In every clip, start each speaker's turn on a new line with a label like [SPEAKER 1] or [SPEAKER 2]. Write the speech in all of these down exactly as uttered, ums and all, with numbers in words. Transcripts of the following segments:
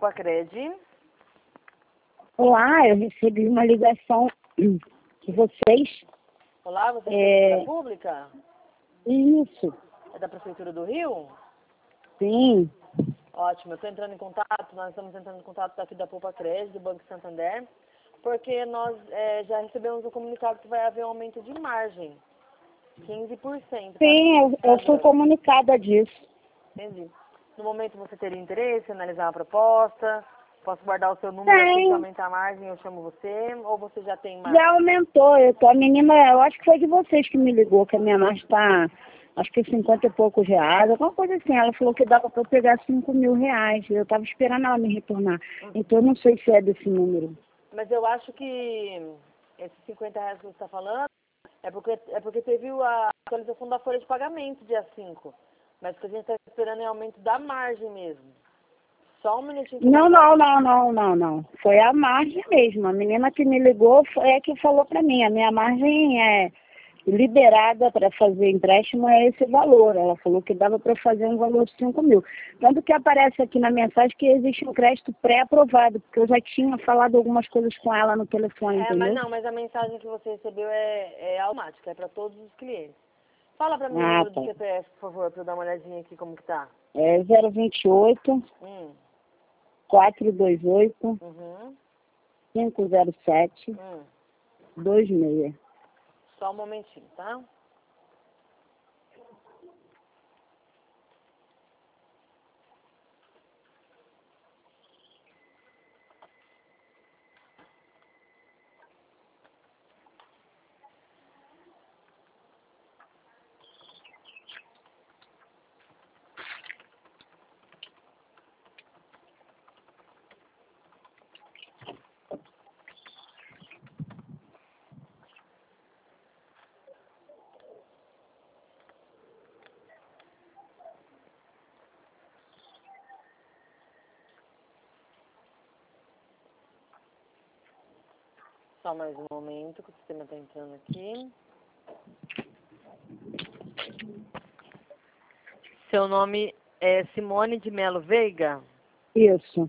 [SPEAKER 1] Poupa-Cred.
[SPEAKER 2] Olá, eu recebi uma ligação de vocês.
[SPEAKER 1] Olá, você
[SPEAKER 2] É...
[SPEAKER 1] é da Pública?
[SPEAKER 2] Isso.
[SPEAKER 1] É da Prefeitura do Rio?
[SPEAKER 2] Sim.
[SPEAKER 1] Ótimo, eu estou entrando em contato, nós estamos entrando em contato daqui da Poupa-Cred, do Banco Santander, porque nós é, já recebemos um comunicado que vai haver um aumento de margem, quinze por cento.
[SPEAKER 2] Sim, eu, eu fui comunicada disso.
[SPEAKER 1] Entendi. No momento você teria interesse em analisar a proposta? Posso guardar o seu número aqui para aumentar a margem, eu chamo você, ou você já tem mais?
[SPEAKER 2] Já aumentou, eu tô, a menina, eu acho que foi de vocês que me ligou, que a minha margem está, acho que cinquenta e poucos reais, alguma coisa assim. Ela falou que dava para eu pegar cinco mil reais, eu estava esperando ela me retornar. Então eu não sei se é desse número.
[SPEAKER 1] Mas eu acho que esses cinquenta reais que você está falando é porque, é porque teve a atualização da folha de pagamento dia cinco. Mas o que a gente está esperando é aumento da margem mesmo. Só um minutinho.
[SPEAKER 2] Não, não, não, não, não, não. Foi a margem mesmo. A menina que me ligou foi a que falou para mim. A minha margem é liberada para fazer empréstimo é esse valor. Ela falou que dava para fazer um valor de cinco mil. Tanto que aparece aqui na mensagem que existe um crédito pré-aprovado, porque eu já tinha falado algumas coisas com ela no telefone,
[SPEAKER 1] É,
[SPEAKER 2] entendeu?
[SPEAKER 1] mas não, mas a mensagem que você recebeu é, é automática, é para todos os clientes. Fala para mim
[SPEAKER 2] Ah,
[SPEAKER 1] o número
[SPEAKER 2] tá.
[SPEAKER 1] do C P F, por favor, para eu dar uma olhadinha aqui como que tá.
[SPEAKER 2] É zero vinte e oito,
[SPEAKER 1] Hum.
[SPEAKER 2] quatrocentos e vinte e oito,
[SPEAKER 1] Uhum.
[SPEAKER 2] quinhentos e sete,
[SPEAKER 1] Hum.
[SPEAKER 2] vinte e seis.
[SPEAKER 1] Só um momentinho, tá? Só mais um momento que o sistema está entrando aqui. Seu nome é Simone de Melo Veiga?
[SPEAKER 2] Isso.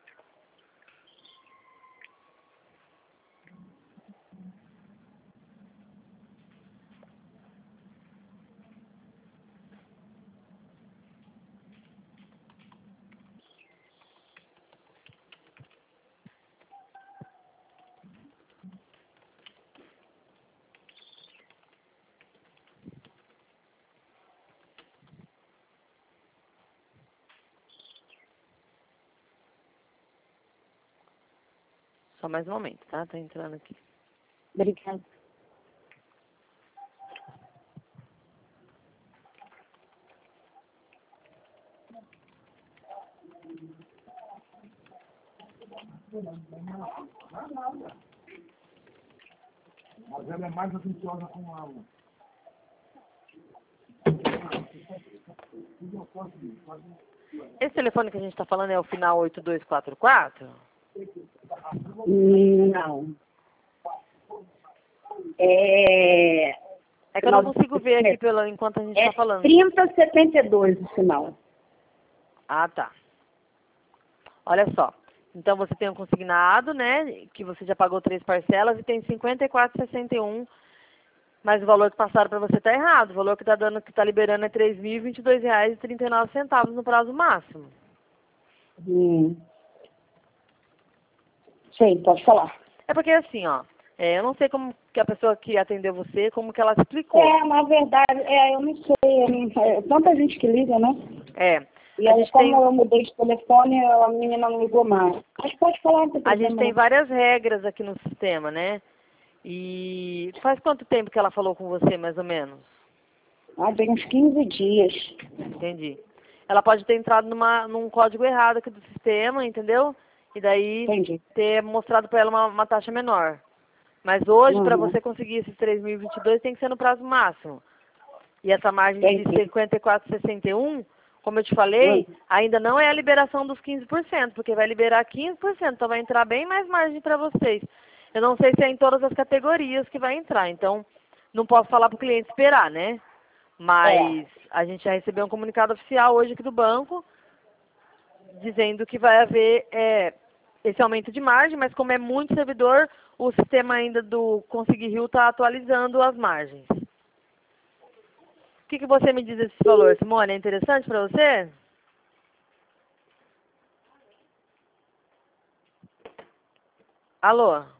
[SPEAKER 1] Só mais um momento, tá? Tá entrando aqui.
[SPEAKER 2] Obrigada.
[SPEAKER 3] Mas ela é mais atenciosa com a aula.
[SPEAKER 1] Esse telefone que a gente está falando é o final oito dois quatro quatro?
[SPEAKER 2] Não. É...
[SPEAKER 1] É que eu não consigo ver aqui pelo, enquanto a gente está
[SPEAKER 2] É
[SPEAKER 1] falando.
[SPEAKER 2] trinta setenta e dois o sinal.
[SPEAKER 1] Ah, tá. Olha só. Então você tem um consignado, né? Que você já pagou três parcelas e tem cinquenta e quatro reais e sessenta e um. Mas o valor que passaram para você está errado. O valor que está dando, que está liberando é três mil e vinte e dois reais e trinta e nove centavos no prazo máximo.
[SPEAKER 2] Hum. Sim, pode falar.
[SPEAKER 1] É porque assim, ó. É, eu não sei como que a pessoa que atendeu você, como que ela explicou.
[SPEAKER 2] É, na verdade, é, eu não sei. Eu não, é tanta gente que liga, né?
[SPEAKER 1] É.
[SPEAKER 2] E
[SPEAKER 1] A
[SPEAKER 2] aí,
[SPEAKER 1] gente
[SPEAKER 2] como
[SPEAKER 1] tem...
[SPEAKER 2] eu mudei de telefone, a menina não ligou mais. Mas pode falar, não tem
[SPEAKER 1] A gente
[SPEAKER 2] problema,
[SPEAKER 1] tem
[SPEAKER 2] não.
[SPEAKER 1] várias regras aqui no sistema, né? E faz quanto tempo que ela falou com você, mais ou menos?
[SPEAKER 2] Ah, tem uns quinze dias.
[SPEAKER 1] Entendi. Ela pode ter entrado numa, num código errado aqui do sistema, entendeu? E daí
[SPEAKER 2] Entendi.
[SPEAKER 1] ter mostrado para ela uma, uma taxa menor. Mas hoje, para
[SPEAKER 2] Uhum.
[SPEAKER 1] você conseguir esses três mil e vinte e dois, tem que ser no prazo máximo. E essa margem de
[SPEAKER 2] Entendi.
[SPEAKER 1] cinquenta e quatro reais e sessenta e um, como eu te falei,
[SPEAKER 2] Uhum.
[SPEAKER 1] ainda não é a liberação dos quinze por cento, porque vai liberar quinze por cento, então vai entrar bem mais margem para vocês. Eu não sei se é em todas as categorias que vai entrar, então não posso falar para o cliente esperar, né? Mas
[SPEAKER 2] É.
[SPEAKER 1] a gente já recebeu um comunicado oficial hoje aqui do banco dizendo que vai haver é, esse aumento de margem, mas como é muito servidor, o sistema ainda do Conseguir Rio está atualizando as margens. O que, que você me diz desse valor, Simone? É interessante para você? Alô?